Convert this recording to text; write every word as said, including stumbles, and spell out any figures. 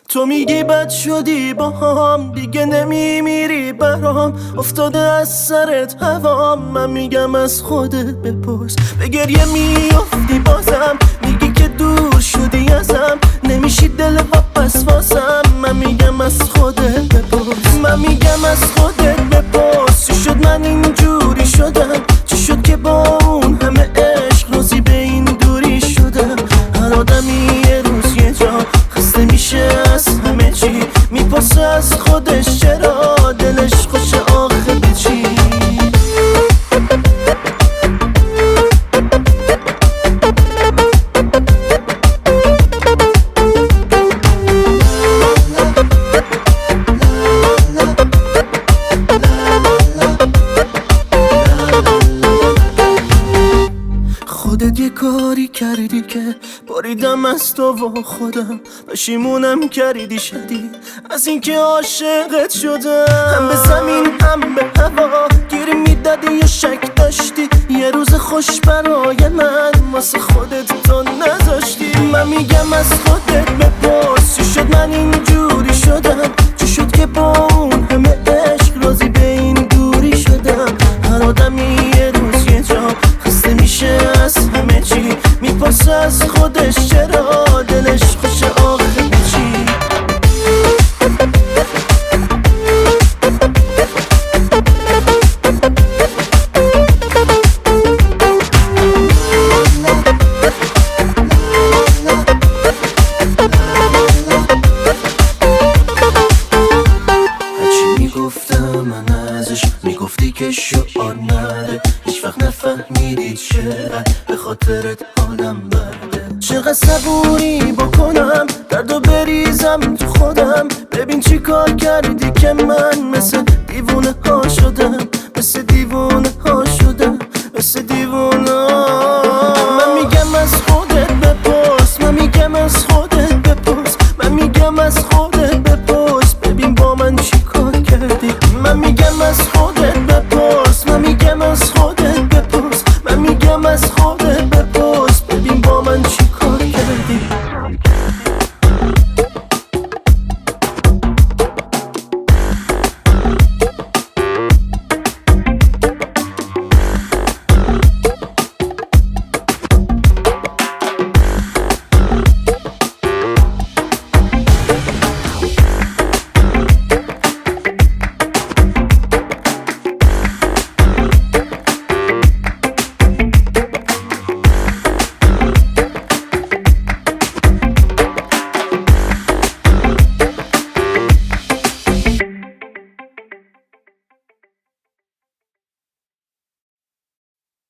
تو میگی بد شدی با هم، دیگه نمیمیری برام، افتاده از سرت هوام. من میگم از خودت بپرس، به گریه میافتی بازم، میگی که دور شدی ازم، نمیشی دل واپس واسم. من میگم از خودت بپرس، من میگم از خودت بپرس، چی شد من اینجوری شدم؟ چی شد که با اون همه عشق روزی به این دوری شدم؟ هر آدمی یه روز یه جا خسته میشه از همه چی، میپرسه از خودش چرا دلش خوشه آخه به چی. خودت یه کاری کردی که باریدم از تو و خودم، پشیمونم کردی شدید از اینکه عاشقت شدم. هم به زمین هم به هوا گیری میدادی یا شک داشتی، یه روز خوش برای من واسه خودت تو نذاشتی. من میگم از خودت بپرس، چی شد من اینجوری شدم؟ چی شد که با اون همه عشق راضی به این دوری شدم؟ هر آدمی یه روز یه جا خسته میشه از همه چی، میپرسه از خودش چرا دلش خوشه آخه به چی. هرچی میگفتم من ازش، میگفتی که شعار نره، هیچ وقت نفهمیدی چرا به خاطرت حالم برده. چقدر صبوری